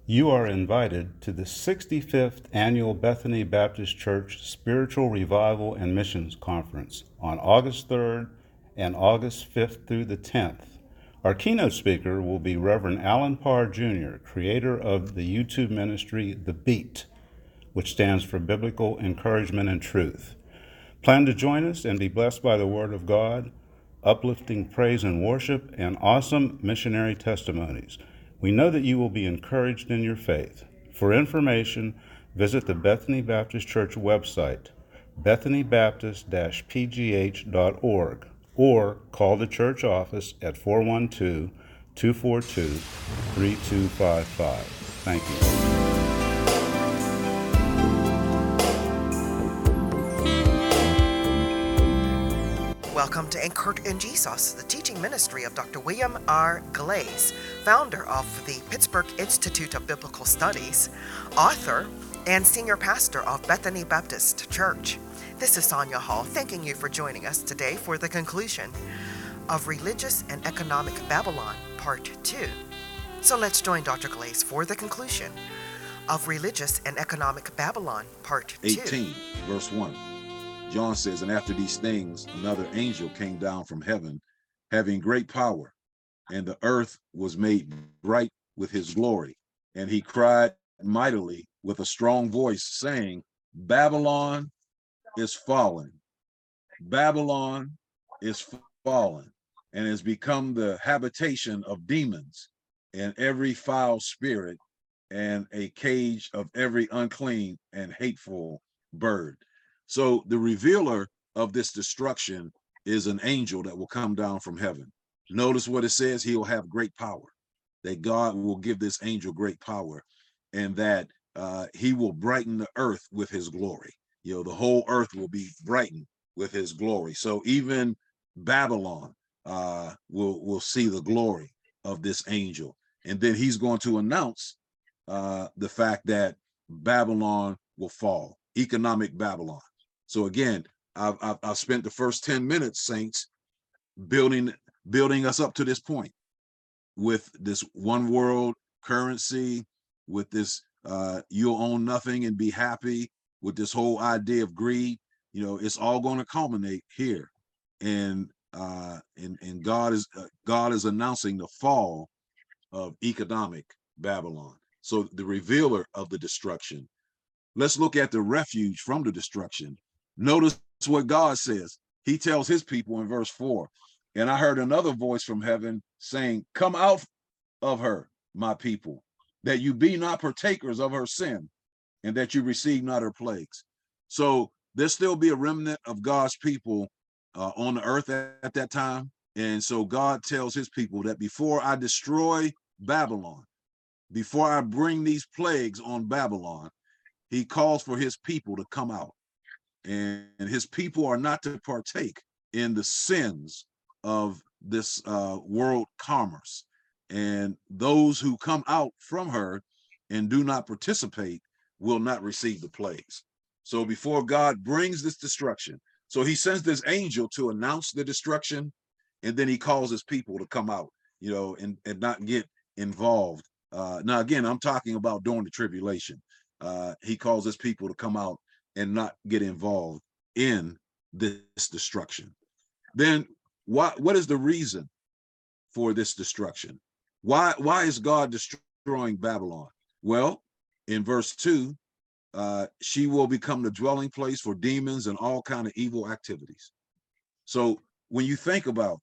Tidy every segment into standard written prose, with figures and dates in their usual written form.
You are invited to the 65th Annual Bethany Baptist Church Spiritual Revival and Missions Conference on August 3rd and August 5th through the 10th. Our keynote speaker will be Reverend Alan Parr Jr., creator of the YouTube ministry The Beat, which stands for Biblical Encouragement and Truth. Plan to join us and be blessed by the Word of God, uplifting praise and worship, and awesome missionary testimonies. We know that you will be encouraged in your faith. For information, visit the Bethany Baptist Church website, bethanybaptist-pgh.org, or call the church office at 412-242-3255. Thank you. Welcome to Anchored in Jesus, the teaching ministry of Dr. William R. Glaze, founder of the Pittsburgh Institute of Biblical Studies, author, and senior pastor of Bethany Baptist Church. This is Sonia Hall, thanking you for joining us today for the conclusion of Religious and Economic Babylon, Part 2. So let's join Dr. Glaze for the conclusion of Religious and Economic Babylon, Part 2. 18, verse 1. John says, and after these things, another angel came down from heaven, having great power, and the earth was made bright with his glory. And he cried mightily with a strong voice, saying, Babylon is fallen. Babylon is fallen, and has become the habitation of demons and every foul spirit, and a cage of every unclean and hateful bird. So the revealer of this destruction is an angel that will come down from heaven. Notice what it says, he will have great power, that God will give this angel great power, and that he will brighten the earth with his glory. You know, the whole earth will be brightened with his glory. So even Babylon will see the glory of this angel. And then he's going to announce the fact that Babylon will fall, economic Babylon. So again, I've spent the first 10 minutes, saints, building us up to this point with this one world currency, with this you'll own nothing and be happy, with this whole idea of greed. You know, it's all going to culminate here, and God is announcing the fall of economic Babylon. So the revealer of the destruction. Let's look at the refuge from the destruction. Notice what God says. He tells his people in verse 4, and I heard another voice from heaven saying, come out of her, my people, that you be not partakers of her sin, and that you receive not her plagues. So there'll still be a remnant of God's people on the earth at that time. And so God tells his people that before I destroy Babylon, before I bring these plagues on Babylon, he calls for his people to come out. And his people are not to partake in the sins of this world commerce. And those who come out from her and do not participate will not receive the plagues. So before God brings this destruction, so he sends this angel to announce the destruction, and then he calls his people to come out, you know, and not get involved. Now, again, I'm talking about during the tribulation. He calls his people to come out and not get involved in this destruction. Then what is the reason for this destruction? Why is God destroying Babylon? Well, in verse 2, she will become the dwelling place for demons and all kind of evil activities. So when you think about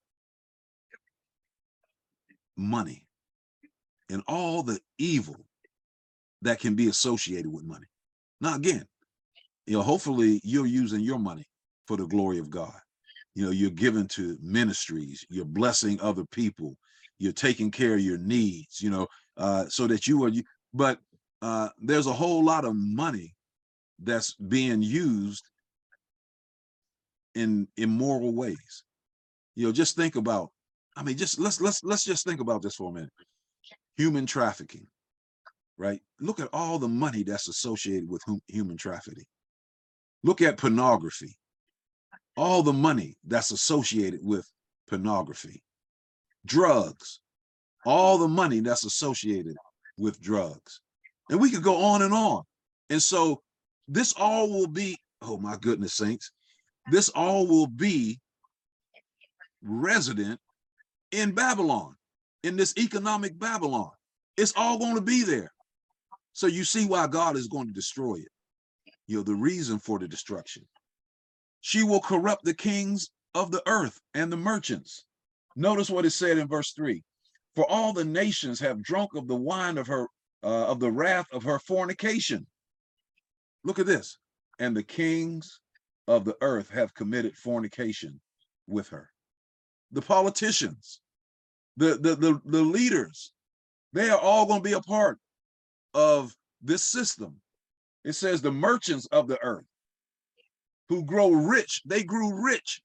money and all the evil that can be associated with money. Now, again, you know, hopefully you're using your money for the glory of God. You know, you're giving to ministries, you're blessing other people, you're taking care of your needs, you know, so that but there's a whole lot of money that's being used in immoral ways. You know, just think about, I mean, just let's just think about this for a minute. Human trafficking, right? Look at all the money that's associated with human trafficking. Look at pornography, all the money that's associated with pornography. Drugs, all the money that's associated with drugs. And we could go on and on. And so this all will be, oh my goodness, saints, this all will be resident in Babylon, in this economic Babylon. It's all going to be there. So you see why God is going to destroy it. You know, the reason for the destruction. She will corrupt the kings of the earth and the merchants. Notice what it said in verse 3. For all the nations have drunk of the wine of her, of the wrath of her fornication. Look at this. And the kings of the earth have committed fornication with her. The politicians, the leaders, they are all going to be a part of this system. It says the merchants of the earth who grow rich, they grew rich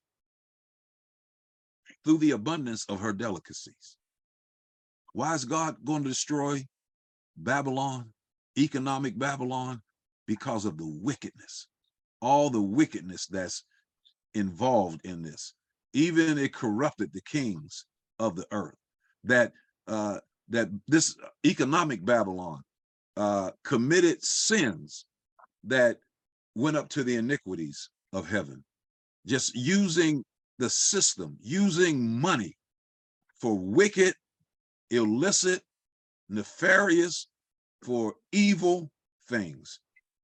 through the abundance of her delicacies. Why is God going to destroy Babylon, economic Babylon? Because of the wickedness, all the wickedness that's involved in this. Even it corrupted the kings of the earth. That this economic Babylon committed sins that went up to the iniquities of heaven, just using the system, using money for wicked, illicit, nefarious, for evil things.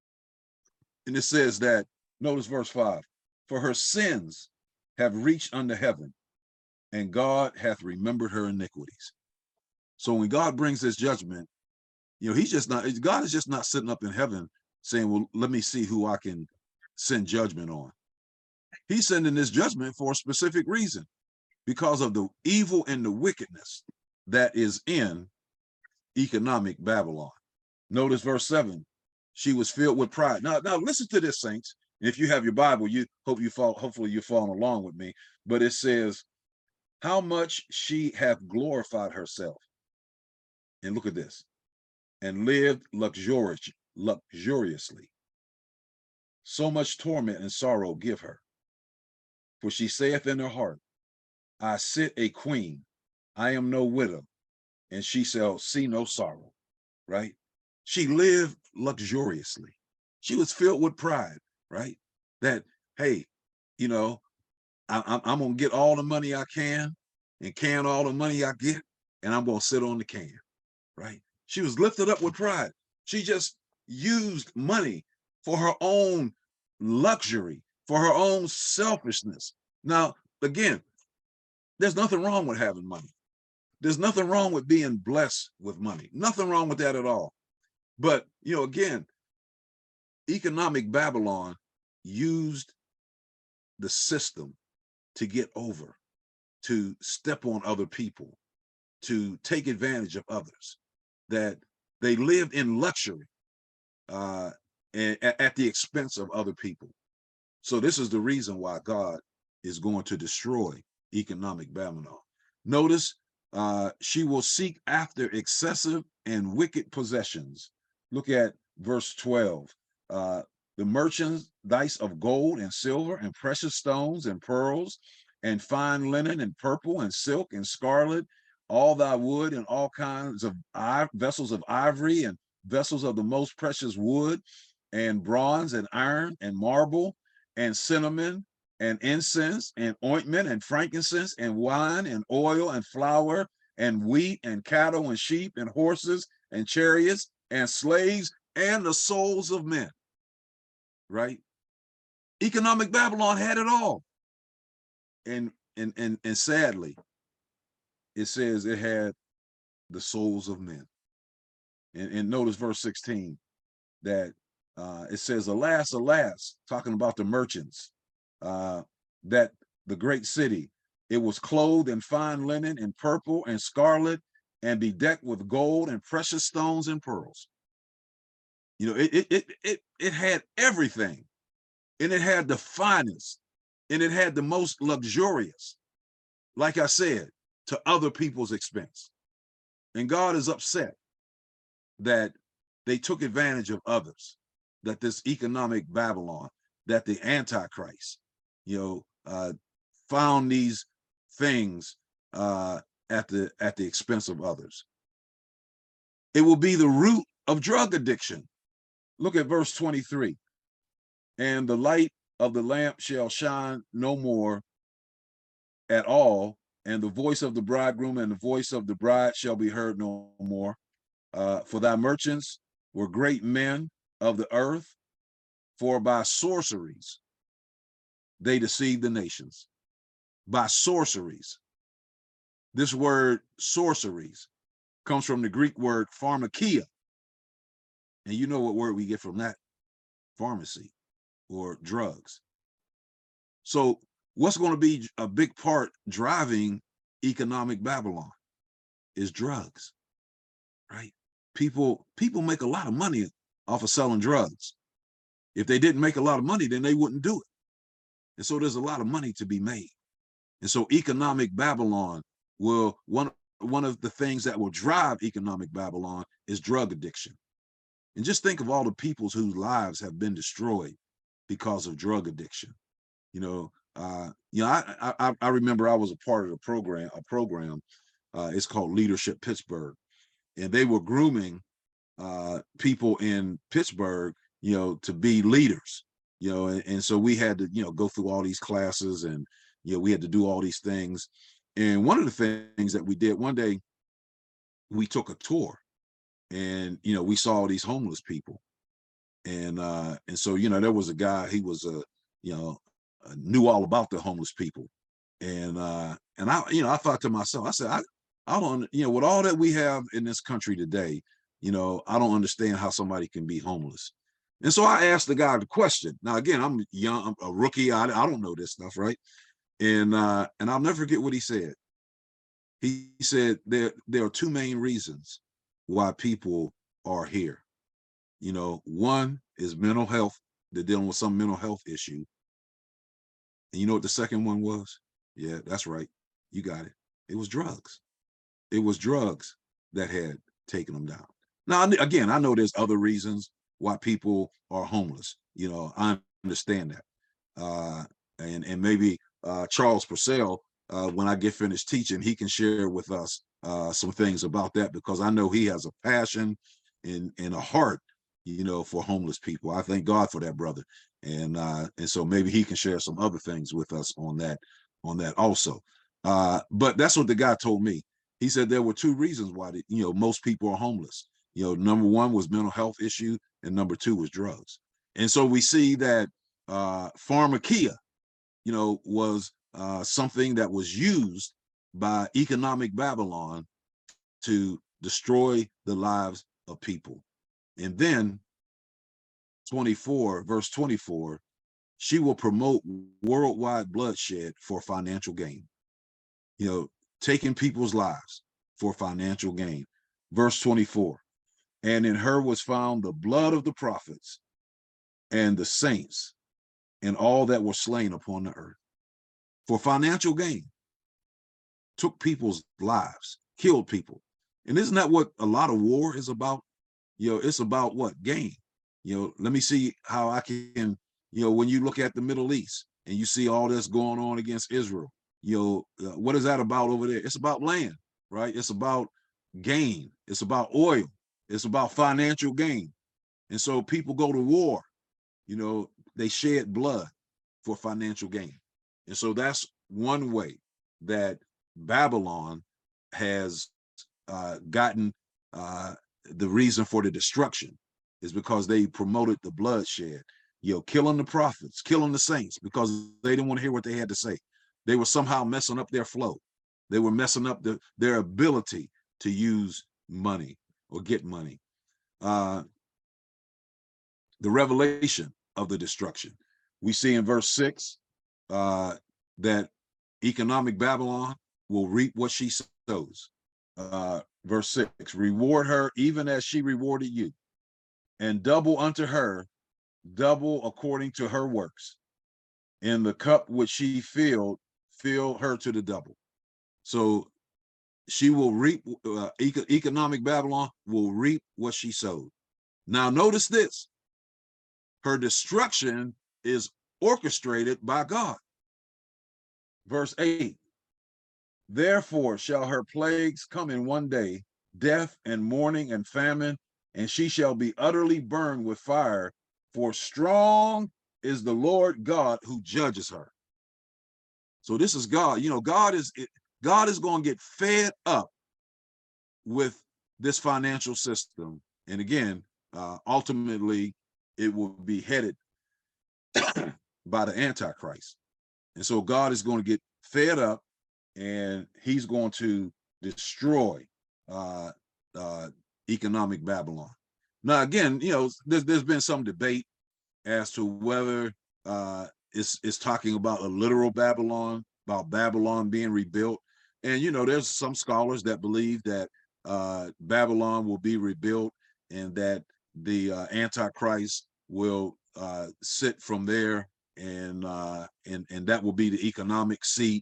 And it says that, notice verse 5, for her sins have reached unto heaven, and God hath remembered her iniquities. So when God brings this judgment, you know, God is just not sitting up in heaven saying, well, let me see who I can send judgment on. He's sending this judgment for a specific reason, because of the evil and the wickedness that is in economic Babylon. Notice verse 7, she was filled with pride. Now listen to this, saints. If you have your Bible, hopefully you're following along with me. But it says, how much she hath glorified herself. And look at this. And lived luxuriously. So much torment and sorrow give her. For she saith in her heart, I sit a queen, I am no widow, and she shall see no sorrow. Right? She lived luxuriously. She was filled with pride, right? That, hey, you know, I'm going to get all the money I can and can all the money I get, and I'm going to sit on the can, right? She was lifted up with pride. She just used money for her own luxury, for her own selfishness. Now, again, there's nothing wrong with having money. There's nothing wrong with being blessed with money. Nothing wrong with that at all. But, you know, again, economic Babylon used the system to get over, to step on other people, to take advantage of others, that they lived in luxury at the expense of other people. So this is the reason why God is going to destroy economic Babylon. Notice she will seek after excessive and wicked possessions. Look at verse 12. The merchandise of gold and silver and precious stones and pearls and fine linen and purple and silk and scarlet, all thy wood and all kinds of vessels of ivory and vessels of the most precious wood and bronze and iron and marble and cinnamon and incense and ointment and frankincense and wine and oil and flour and wheat and cattle and sheep and horses and chariots and slaves and the souls of men. Right? Economic Babylon had it all. And sadly, it says it had the souls of men. And notice verse 16, that it says, alas, alas, talking about the merchants, that the great city, it was clothed in fine linen and purple and scarlet and bedecked with gold and precious stones and pearls. You know, it had everything, and it had the finest, and it had the most luxurious, like I said, to other people's expense. And God is upset that they took advantage of others, that this economic Babylon, that the Antichrist, you know, found these things at the expense of others. It will be the root of drug addiction. Look at verse 23. And the light of the lamp shall shine no more at all, and the voice of the bridegroom and the voice of the bride shall be heard no more. For thy merchants were great men of the earth, for by sorceries they deceived the nations. By sorceries. This word sorceries comes from the Greek word pharmakia. And you know what word we get from that? Pharmacy or drugs. So what's going to be a big part driving economic Babylon is drugs, right? People make a lot of money off of selling drugs. If they didn't make a lot of money, then they wouldn't do it. And so there's a lot of money to be made. And so economic Babylon will, one of the things that will drive economic Babylon is drug addiction. And just think of all the peoples whose lives have been destroyed because of drug addiction. I remember I was a part of a program. It's called Leadership Pittsburgh, and they were grooming people in Pittsburgh, to be leaders, and so we had to, go through all these classes, and we had to do all these things. And one of the things that we did one day, we took a tour, and we saw all these homeless people, and so there was a guy. He was knew all about the homeless people, and I thought to myself, I said, I don't, with all that we have in this country today, I don't understand how somebody can be homeless. And so I asked the guy the question. Now again, I'm young, I'm a rookie. I don't know this stuff, right? And I'll never forget what he said. He said there are two main reasons why people are here. One is mental health. They're dealing with some mental health issue. And you know what the second one was? Yeah, that's right. You got it. It was drugs. It was drugs that had taken them down. Now, again, I know there's other reasons why people are homeless. I understand that. And maybe Charles Purcell, when I get finished teaching, he can share with us some things about that, because I know he has a passion and a heart, for homeless people. I thank God for that brother. And so maybe he can share some other things with us on that also. But that's what the guy told me. He said there were two reasons why most people are homeless. Number one was mental health issue, and number two was drugs. And so we see that pharmakia, was something that was used by economic Babylon to destroy the lives of people. And then verse 24, she will promote worldwide bloodshed for financial gain. Taking people's lives for financial gain. Verse 24, and in her was found the blood of the prophets and the saints and all that were slain upon the earth for financial gain. Took people's lives, killed people. And isn't that what a lot of war is about? It's about what? Gain. Let me see how I can, when you look at the Middle East and you see all this going on against Israel, what is that about over there? It's about land, right? It's about gain. It's about oil. It's about financial gain. And so people go to war, they shed blood for financial gain. And so that's one way that Babylon has gotten the reason for the destruction, is because they promoted the bloodshed, killing the prophets, killing the saints, because they didn't want to hear what they had to say. They were somehow messing up their flow. They were messing up their ability to use money or get money. The revelation of the destruction. We see in verse 6 that economic Babylon will reap what she sows. Verse 6, reward her even as she rewarded you, and double unto her, double according to her works. In the cup which she filled, fill her to the double. So she will reap, economic Babylon will reap what she sowed. Now notice this, her destruction is orchestrated by God. Verse 8, therefore shall her plagues come in one day, death and mourning and famine and she shall be utterly burned with fire, for strong is the Lord God who judges her. So this is God. You know, God is going to get fed up with this financial system. And again, ultimately, it will be headed by the Antichrist. And so God is going to get fed up, and he's going to destroy uh, economic Babylon. Now, again, you know, there's been some debate as to whether it's talking about a literal Babylon, about Babylon being rebuilt. And, you know, there's some scholars that believe that Babylon will be rebuilt and that the Antichrist will sit from there, and that will be the economic seat.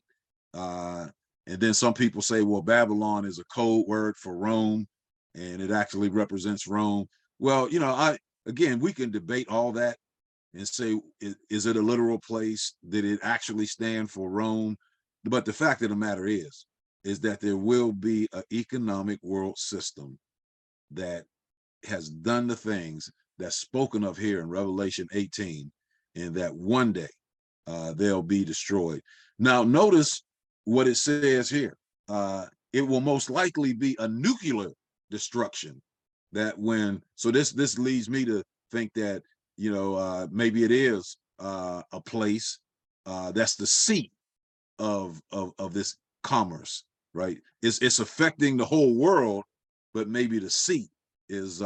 And then some people say, well, Babylon is a code word for Rome, and it actually represents Rome. Well, you know, again, we can debate all that and say, is it a literal place? Did it actually stand for Rome? But the fact of the matter is that there will be an economic world system that has done the things that's spoken of here in Revelation 18, and that one day they'll be destroyed. Now, notice what it says here. It will most likely be a nuclear destruction. So this leads me to think that, you know, maybe it is a place that's the seat of this commerce, right? It's affecting the whole world, but maybe the seat is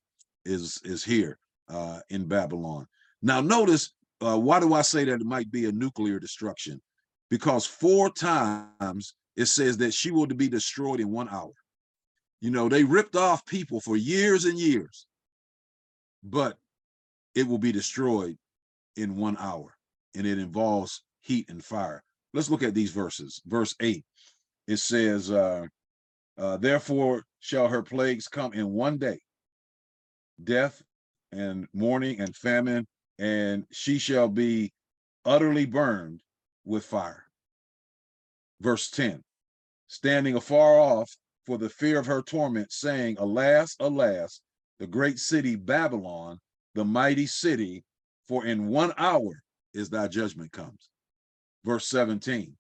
here in Babylon. Now, notice, why do I say that it might be a nuclear destruction? Because 4 times it says that she will be destroyed in 1 hour. You know, they ripped off people for years and years, but it will be destroyed in 1 hour, and it involves heat and fire. Let's look at these verses. Verse 8, it says, therefore shall her plagues come in 1 day, death and mourning and famine, and she shall be utterly burned with fire. Verse 10, standing afar off for the fear of her torment, saying, alas, alas, the great city Babylon, the mighty city, for in 1 hour is thy judgment comes. Verse 17,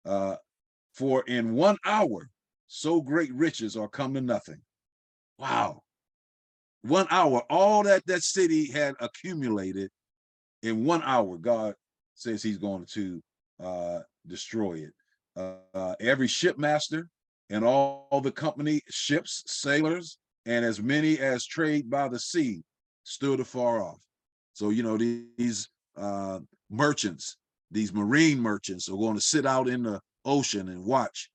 for in 1 hour so great riches are come to nothing. Wow. 1 hour, all that city had accumulated, in 1 hour, God says he's going to destroy it. Every shipmaster and all the company, ships, sailors, and as many as trade by the sea stood afar off. So, you know, these merchants, these marine merchants, are going to sit out in the ocean and watch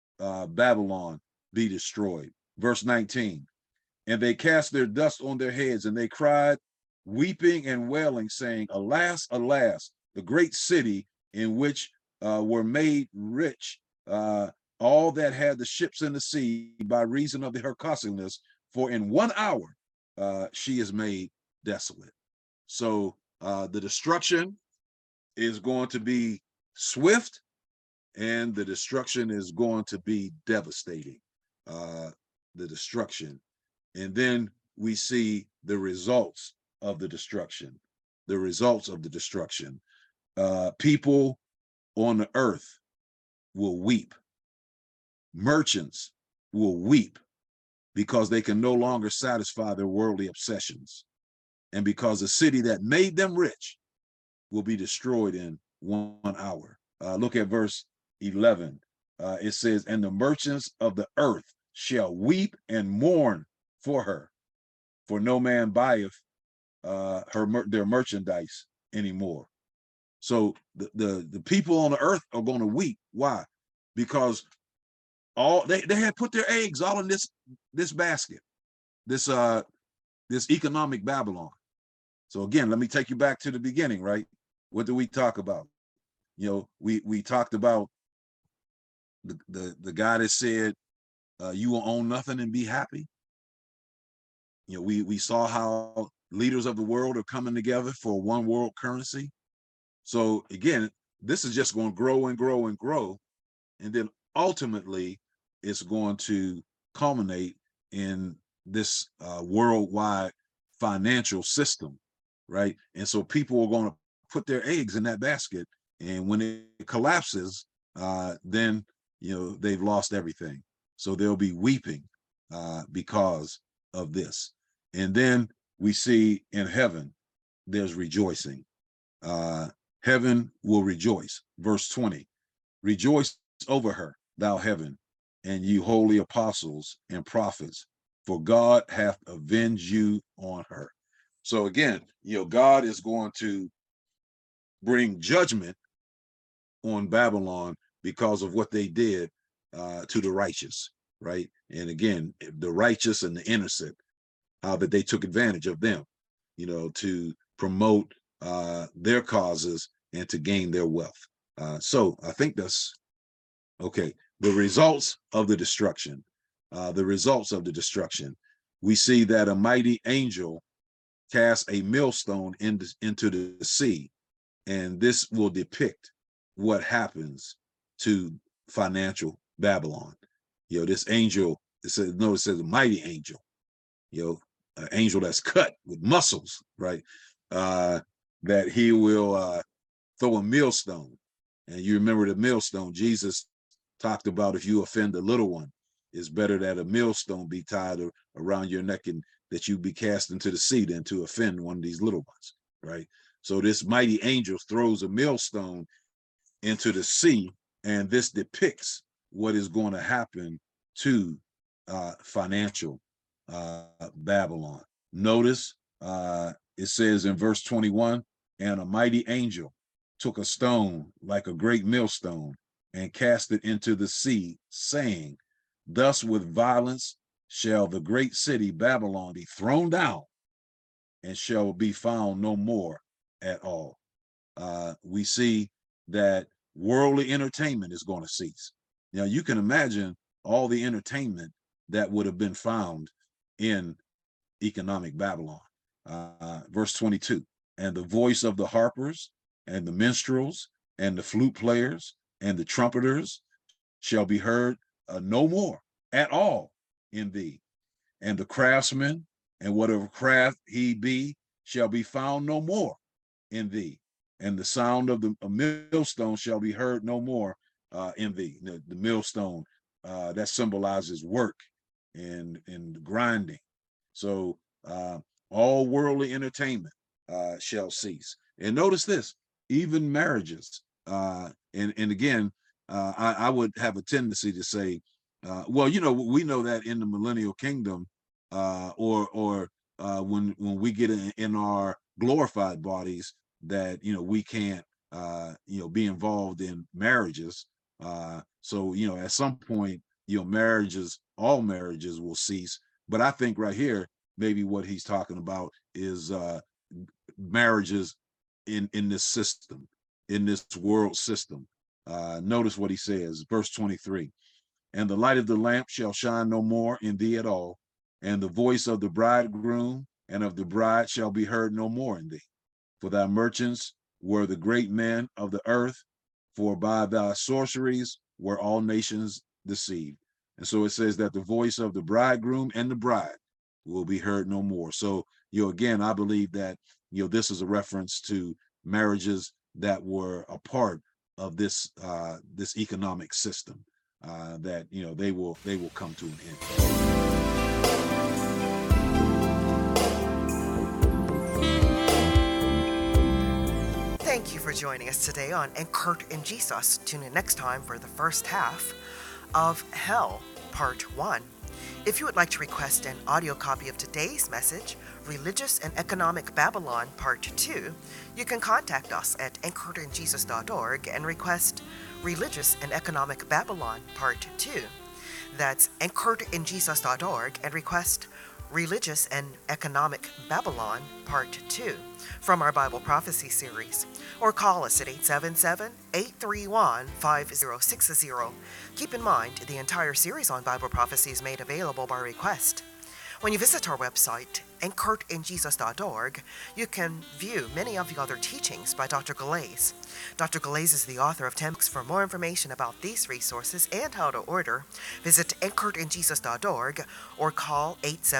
Babylon be destroyed. Verse 19, and they cast their dust on their heads, and they cried, weeping and wailing, saying, alas, alas, the great city in which were made rich all that had the ships in the sea by reason of her costliness, for in 1 hour she is made desolate. So the destruction is going to be swift, and the destruction is going to be devastating. The destruction. And then we see the results of the destruction. The results of the destruction. People on the earth will weep. Merchants will weep because they can no longer satisfy their worldly obsessions, and because the city that made them rich will be destroyed in 1 hour. Look at verse 11. It says, and the merchants of the earth shall weep and mourn for her, for no man buyeth their merchandise anymore. So the people on the earth are going to weep. Why? Because all they had put their eggs all in this basket, this economic Babylon. So again, let me take you back to the beginning, right? What do we talk about? You know, we talked about the guy that said, you will own nothing and be happy. You know, we saw how leaders of the world are coming together for one world currency. So again, this is just going to grow and grow and grow, and then ultimately it's going to culminate in this worldwide financial system, right? And so people are going to put their eggs in that basket, and when it collapses, then they've lost everything. So they'll be weeping because of this. And then we see in heaven there's rejoicing. Heaven will rejoice. Verse 20, rejoice over her, thou heaven, and you holy apostles and prophets, for God hath avenged you on her. So again, God is going to bring judgment on Babylon because of what they did to the righteous, right? And again, the righteous and the innocent, how that they took advantage of them, to promote their causes and to gain their wealth. So I think that's okay. The results of the destruction. We see that a mighty angel cast a millstone into the sea, and this will depict what happens to financial Babylon. This angel, it says a mighty angel, an angel that's cut with muscles, right? That he will throw a millstone. And you remember the millstone, Jesus talked about, if you offend a little one, it's better that a millstone be tied around your neck and that you be cast into the sea than to offend one of these little ones, right? So this mighty angel throws a millstone into the sea, and this depicts what is going to happen to financial Babylon. Notice it says in verse 21, and a mighty angel took a stone like a great millstone and cast it into the sea, saying, thus with violence shall the great city Babylon be thrown down, and shall be found no more at all. We see that worldly entertainment is going to cease. Now you can imagine all the entertainment that would have been found in economic Babylon. Verse 22, and the voice of the harpers and the minstrels and the flute players and the trumpeters shall be heard no more at all in thee. And the craftsman and whatever craft he be shall be found no more in thee. And the sound of the millstone shall be heard no more in thee. The millstone, that symbolizes work and grinding. So all worldly entertainment shall cease. And notice this, even marriages. And again, I would have a tendency to say, well, we know that in the millennial kingdom, or when we get in our glorified bodies, that we can't be involved in marriages. So at some point, all marriages will cease. But I think right here, maybe what he's talking about is marriages in this system, in this world system. Notice what he says, verse 23. And the light of the lamp shall shine no more in thee at all, and the voice of the bridegroom and of the bride shall be heard no more in thee. For thy merchants were the great men of the earth, for by thy sorceries were all nations deceived. And so it says that the voice of the bridegroom and the bride will be heard no more. So, again, I believe that, this is a reference to marriages that were a part of this economic system, that, they will come to an end. Thank you for joining us today on Encouraged in Jesus. Tune in next time for the first half of Hell, Part 1. If you would like to request an audio copy of today's message, Religious and Economic Babylon, Part 2, you can contact us at anchoredinjesus.org and request Religious and Economic Babylon, Part 2. That's anchoredinjesus.org and request Religious and Economic Babylon, Part 2 from our Bible Prophecy series, or call us at 877-831-5060. Keep in mind, the entire series on Bible prophecy is made available by request. When you visit our website, anchoredinjesus.org, you can view many of the other teachings by Dr. Galais. Dr. Galais is the author of 10 books. For more information about these resources and how to order, visit anchoredinjesus.org or call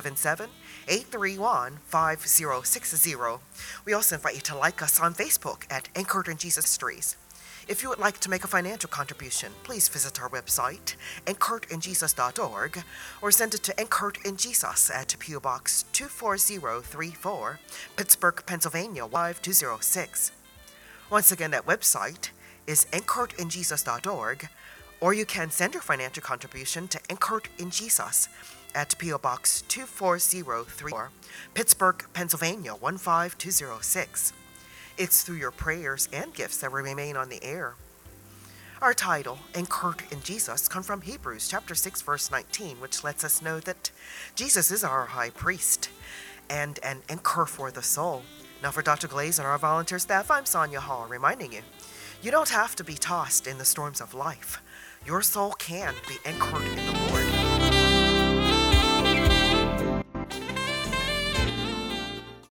877-831-5060. We also invite you to like us on Facebook at Anchored in Jesus Ministries. If you would like to make a financial contribution, please visit our website, anchoredinjesus.org, or send it to Anchored in Jesus at P.O. Box 24034, Pittsburgh, Pennsylvania 5206. Once again, that website is anchoredinjesus.org, or you can send your financial contribution to Anchored in Jesus at P.O. Box 24034, Pittsburgh, Pennsylvania 15206. It's through your prayers and gifts that we remain on the air. Our title, Anchored in Jesus, comes from Hebrews chapter 6, verse 19, which lets us know that Jesus is our high priest and an anchor for the soul. Now for Dr. Galais and our volunteer staff, I'm Sonia Hall, reminding you, you don't have to be tossed in the storms of life. Your soul can be anchored in the Lord.